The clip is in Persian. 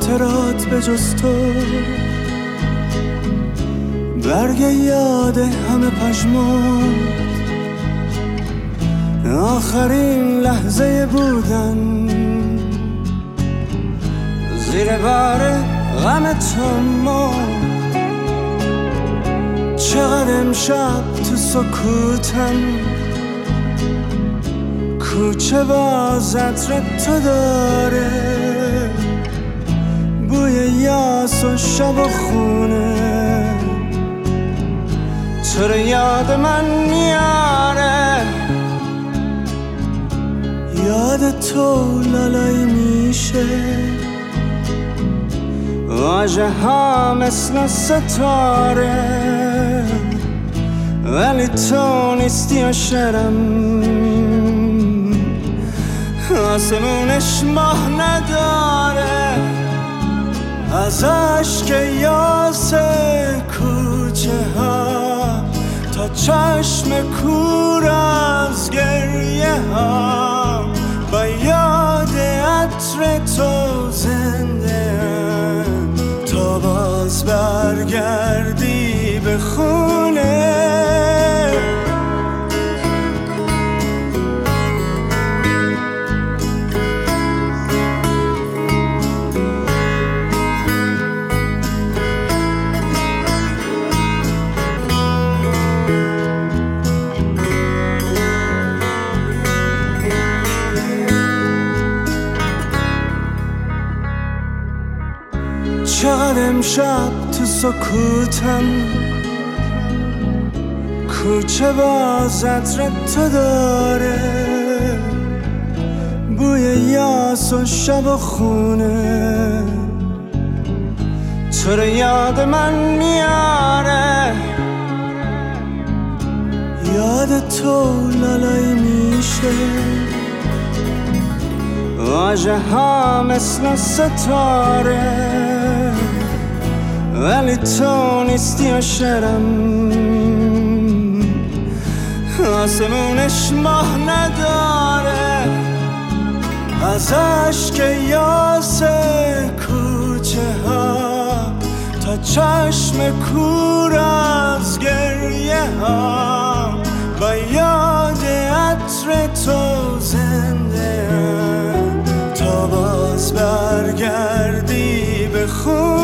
خاطرات به جز تو، برگ یاد همه پژمرد، آخرین لحظه بودن زیر بار غم تو مرد. چقدر امشب تو سکوتم، کوچه باز عطر تو داره، بوی یاس و شب و خونه، تو رو یاد من میاره. یاد تو لالایی میشه، واژه ها مثل ستاره، ولی تو نیستی و شرم، آسمونش ماه نداره. از عشق یاس کوچه ها تا چشم کور از گریه ها، با یاد عطر تو زنده ام تا باز برگردی به خونه. چقدر امشب تو سکوتم، کوچه باز عطر تو داره، بوی یاس و شب و خونه، تو رو یاد من میاره. یاد تو لالایی میشه، واژه ها مثل ستاره، ولی تو نیستی و شرم، آسمونش ماه نداره. از عشق یاس کوچه ها تا چشم کور از گریه ها، با یاد عطر تو زنده ام تا باز برگردی به خون.